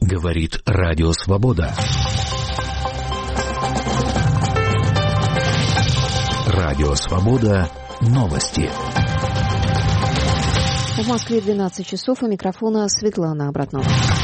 Говорит Радио Свобода. Радио Свобода. Новости. В Москве 12 часов. У микрофона Светлана Обратнова.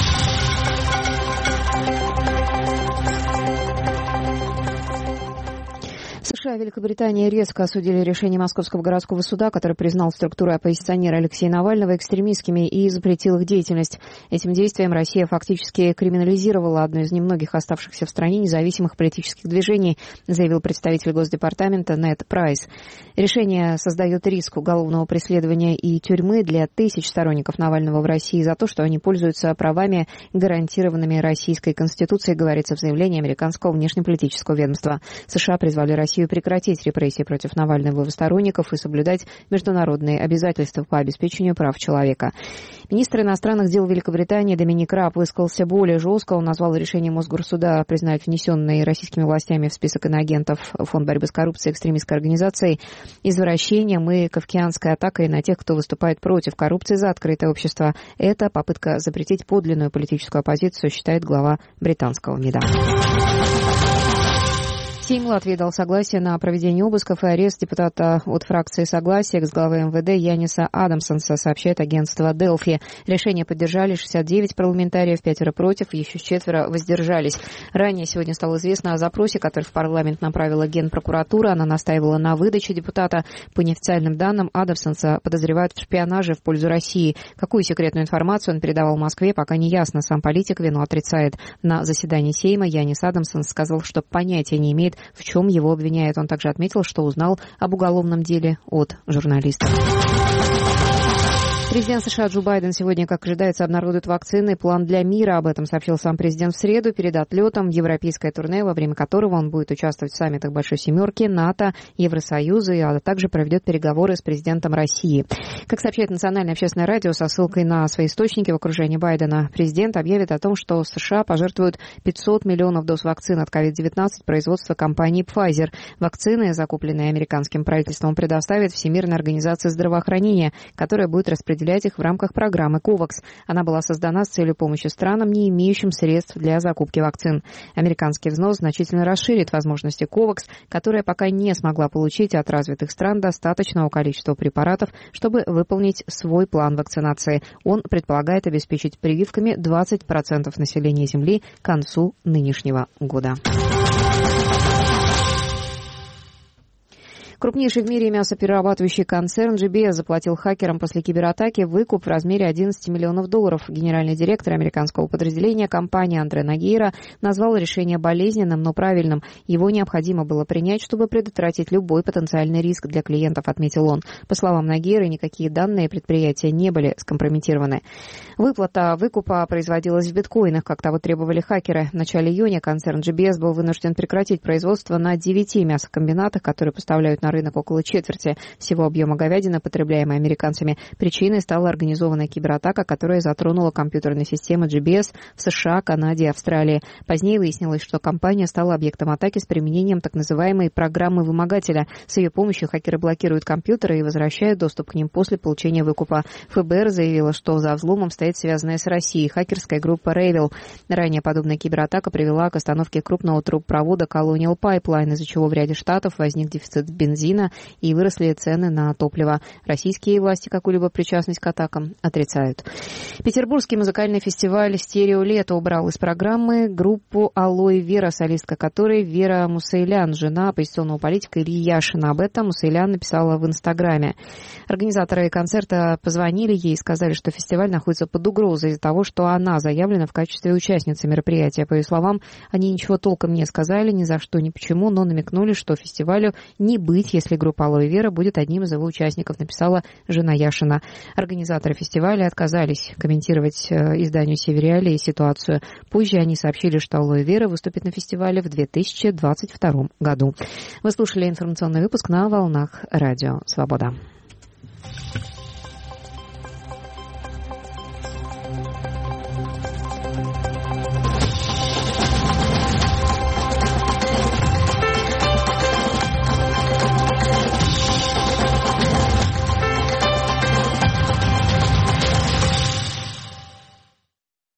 США и Великобритания резко осудили решение Московского городского суда, который признал структуры оппозиционера Алексея Навального экстремистскими и запретил их деятельность. Этим действием Россия фактически криминализировала одно из немногих оставшихся в стране независимых политических движений, заявил представитель Госдепартамента Нед Прайс. Решение создает риск уголовного преследования и тюрьмы для тысяч сторонников Навального в России за то, что они пользуются правами, гарантированными Российской Конституцией, говорится в заявлении американского внешнеполитического ведомства. США призвали Россию прекратить репрессии против Навального и его сторонников и соблюдать международные обязательства по обеспечению прав человека. Министр иностранных дел Великобритании Доминик Раб высказался более жестко. Он назвал решение Мосгорсуда признать внесенные российскими властями в список иноагентов Фонд борьбы с коррупцией экстремистской организацией извращением и кавказской атакой на тех, кто выступает против коррупции за открытое общество. Это попытка запретить подлинную политическую оппозицию, считает глава британского МИДа. Сейм Латвии дал согласие на проведение обысков и арест депутата от фракции «Согласие» экс-главы МВД Яниса Адамсонса, сообщает агентство Делфи. Решение поддержали 69 парламентариев, 5 против, еще 4 воздержались. Ранее сегодня стало известно о запросе, который в парламент направила Генпрокуратура. Она настаивала на выдаче депутата. По неофициальным данным, Адамсонса подозревают в шпионаже в пользу России. Какую секретную информацию он передавал Москве, пока не ясно. Сам политик вину отрицает. На заседании Сейма Янис Адамсонс сказал, что понятия не имеет, в чем его обвиняют. Он также отметил, что узнал об уголовном деле от журналистов. Президент США Джо Байден сегодня, как ожидается, обнародует вакцины «План для мира». Об этом сообщил сам президент в среду перед отлетом в европейское турне, во время которого он будет участвовать в саммитах Большой Семерки, НАТО, Евросоюза, а также проведет переговоры с президентом России. Как сообщает Национальное общественное радио со ссылкой на свои источники в окружении Байдена, президент объявит о том, что США пожертвуют 500 миллионов доз вакцин от COVID-19 производства компании Pfizer. Вакцины, закупленные американским правительством, предоставит Всемирная организация здравоохранения, которая будет распределять их в рамках программы COVAX. Она была создана с целью помощи странам, не имеющим средств для закупки вакцин. Американский взнос значительно расширит возможности COVAX, которая пока не смогла получить от развитых стран достаточного количества препаратов, чтобы выполнить свой план вакцинации. Он предполагает обеспечить прививками 20% населения Земли к концу нынешнего года. Крупнейший в мире мясоперерабатывающий концерн JBS заплатил хакерам после кибератаки выкуп в размере $11 миллионов. Генеральный директор американского подразделения компании Андре Нагейра назвал решение болезненным, но правильным. Его необходимо было принять, чтобы предотвратить любой потенциальный риск для клиентов, отметил он. По словам Нагейра, никакие данные предприятия не были скомпрометированы. Выплата выкупа производилась в биткоинах, как того требовали хакеры. В начале июня концерн JBS был вынужден прекратить производство на 9 мясокомбинатах, которые поставляют на рынок около четверти всего объема говядины, потребляемой американцами. Причиной стала организованная кибератака, которая затронула компьютерные системы JBS в США, Канаде и Австралии. Позднее выяснилось, что компания стала объектом атаки с применением так называемой программы вымогателя. С ее помощью хакеры блокируют компьютеры и возвращают доступ к ним после получения выкупа. ФБР заявило, что за взломом стоит связанная с Россией хакерская группа Revil. Ранее подобная кибератака привела к остановке крупного трубопровода Colonial Pipeline, из-за чего в ряде штатов возник дефицит бензина и выросли цены на топливо. Российские власти какую-либо причастность к атакам отрицают. Петербургский музыкальный фестиваль «Стерео Лето» убрал из программы группу «Алоэ Вера», солистка которой Вера Мусейлян, жена оппозиционного политика Ильи Яшина. Об этом Мусейлян написала в Инстаграме. Организаторы концерта позвонили ей и сказали, что фестиваль находится под угрозой из-за того, что она заявлена в качестве участницы мероприятия. По ее словам, они ничего толком не сказали, ни за что, ни почему, но намекнули, что фестивалю не быть, если группа «Алоэ Вера» будет одним из его участников, написала жена Яшина. Организаторы фестиваля отказались комментировать изданию «Севериалии» ситуацию. Позже они сообщили, что «Алоэ Вера» выступит на фестивале в 2022 году. Вы слушали информационный выпуск на волнах Радио Свобода.